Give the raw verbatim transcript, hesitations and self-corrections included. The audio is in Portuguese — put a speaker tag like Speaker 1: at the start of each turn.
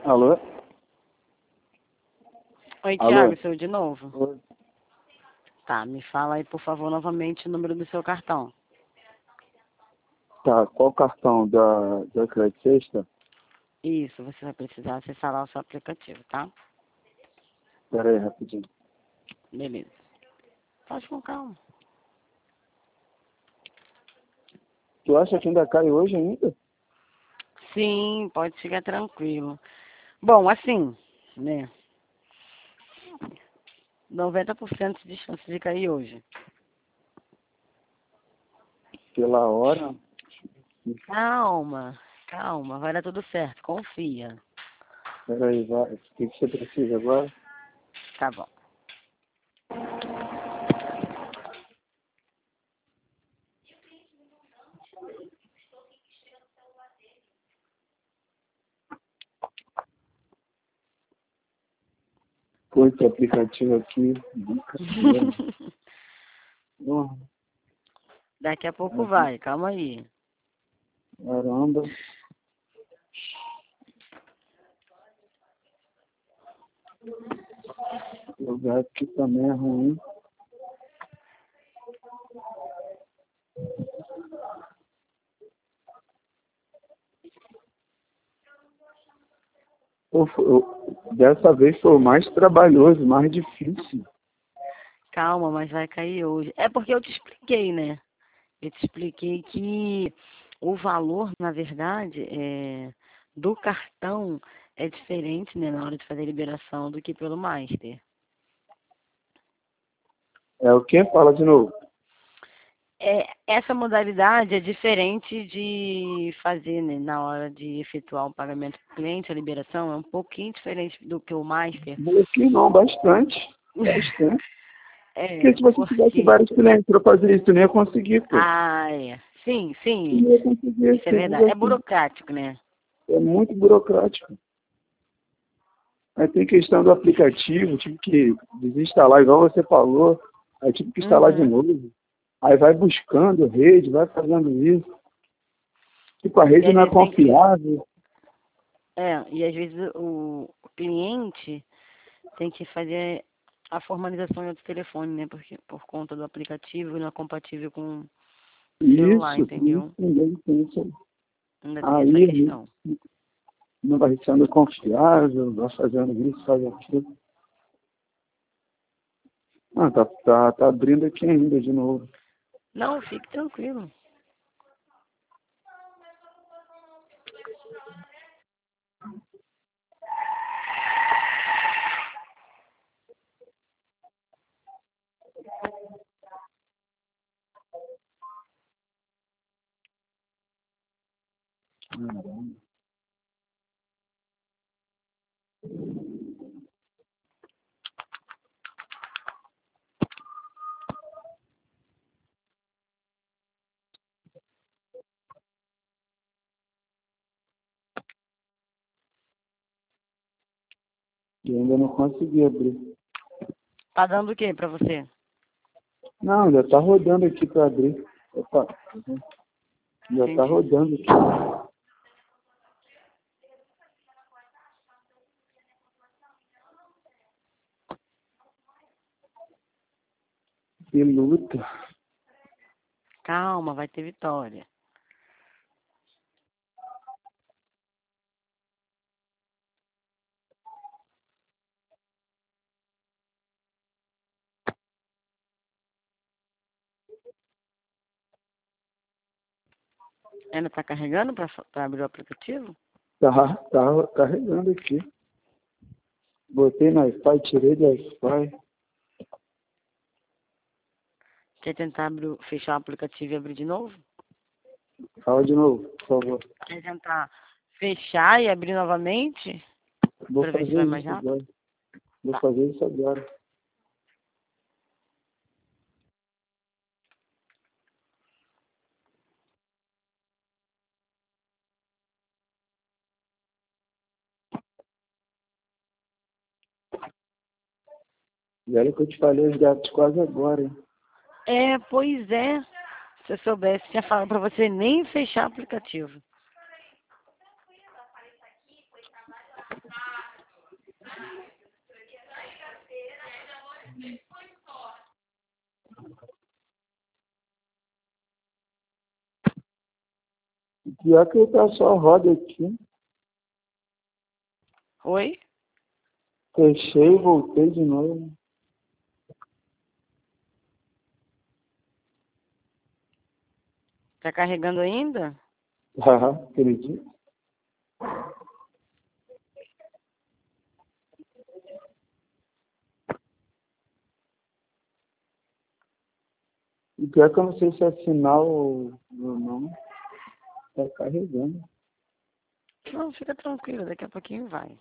Speaker 1: Alô?
Speaker 2: Oi,
Speaker 1: Alô?
Speaker 2: Thiago, sou eu de novo.
Speaker 1: Oi.
Speaker 2: Tá, me fala aí, por favor, novamente o número do seu cartão.
Speaker 1: Tá, qual cartão da, da Crédito Sexta?
Speaker 2: Isso, você vai precisar acessar lá o seu aplicativo, tá?
Speaker 1: Pera aí, rapidinho.
Speaker 2: Beleza. Pode com calma.
Speaker 1: Tu acha que ainda cai hoje ainda?
Speaker 2: Sim, pode ficar tranquilo. Bom, assim, né? noventa por cento de chance de cair hoje.
Speaker 1: Pela hora?
Speaker 2: Calma, calma, vai dar tudo certo, confia.
Speaker 1: Pera aí, vai. O que, que você precisa agora?
Speaker 2: Tá bom.
Speaker 1: Pô, esse aplicativo aqui, brincadeira. Porra,
Speaker 2: Daqui a pouco vai, calma aí.
Speaker 1: caramba. O lugar aqui também é ruim. Pô, foi- eu- dessa vez foi o mais trabalhoso, mais difícil.
Speaker 2: Calma, mas vai cair hoje. É porque eu te expliquei, né? Eu te expliquei que o valor, na verdade, é, do cartão é diferente, né, na hora de fazer a liberação do que pelo Master.
Speaker 1: É o que? Fala de novo.
Speaker 2: É, essa modalidade é diferente de fazer, né, na hora de efetuar o pagamento do cliente, a liberação é um pouquinho diferente do que o Master.
Speaker 1: Aqui não, bastante. Bastante. Porque
Speaker 2: É,
Speaker 1: se você tivesse
Speaker 2: porque...
Speaker 1: vários clientes para fazer isso, tu não ia conseguir, pô.
Speaker 2: Ah, é. Sim,
Speaker 1: Tu
Speaker 2: sim,
Speaker 1: não ia conseguir,
Speaker 2: isso é
Speaker 1: simples
Speaker 2: verdade. É
Speaker 1: assim.
Speaker 2: burocrático, né?
Speaker 1: É muito burocrático. Aí tem questão do aplicativo, tive que desinstalar, igual você falou. Aí tive que instalar de
Speaker 2: Uhum.
Speaker 1: novo. Aí vai buscando rede, vai fazendo isso. Tipo, a
Speaker 2: E
Speaker 1: rede
Speaker 2: às
Speaker 1: não é
Speaker 2: vezes tem que...
Speaker 1: confiável.
Speaker 2: É, e às vezes o, o cliente tem que fazer a formalização em outro telefone, né? Porque por conta do aplicativo não é compatível com o celular,
Speaker 1: Isso, isso
Speaker 2: entendeu?
Speaker 1: também tem isso.
Speaker 2: Ainda tem essa
Speaker 1: Aí
Speaker 2: questão.
Speaker 1: não vai sendo confiável, vai fazendo isso, faz aquilo. Ah, tá, tá, tá abrindo aqui ainda de novo.
Speaker 2: Não, fique tranquilo.
Speaker 1: Caramba. E ainda não consegui abrir.
Speaker 2: Tá dando o quê pra você?
Speaker 1: Não, já tá rodando aqui para abrir. Opa, já tá
Speaker 2: Entendi.
Speaker 1: rodando aqui. Que luta.
Speaker 2: Calma, vai ter vitória. Ainda tá carregando pra, pra abrir o aplicativo?
Speaker 1: Tá, tá carregando aqui. Botei no Wi-Fi, tirei do Wi-Fi.
Speaker 2: Quer tentar abrir, o- fechar o aplicativo e abrir de novo?
Speaker 1: Fala de novo, por favor.
Speaker 2: Quer tentar fechar e abrir novamente?
Speaker 1: Vou
Speaker 2: Pra ver se vai
Speaker 1: fazer
Speaker 2: mais
Speaker 1: isso
Speaker 2: rápido?
Speaker 1: agora. Vou
Speaker 2: Tá.
Speaker 1: fazer isso agora. E olha que eu te falei os dados quase agora, hein?
Speaker 2: É, pois é. Se eu soubesse, tinha falado pra você nem fechar o aplicativo.
Speaker 1: Pior que tá só roda aqui.
Speaker 2: Oi?
Speaker 1: Fechei e voltei de novo.
Speaker 2: Tá carregando ainda?
Speaker 1: Ah, acredito. E pior que eu não sei se é sinal ou ou não. Tá carregando.
Speaker 2: Não, fica tranquilo, daqui a pouquinho vai.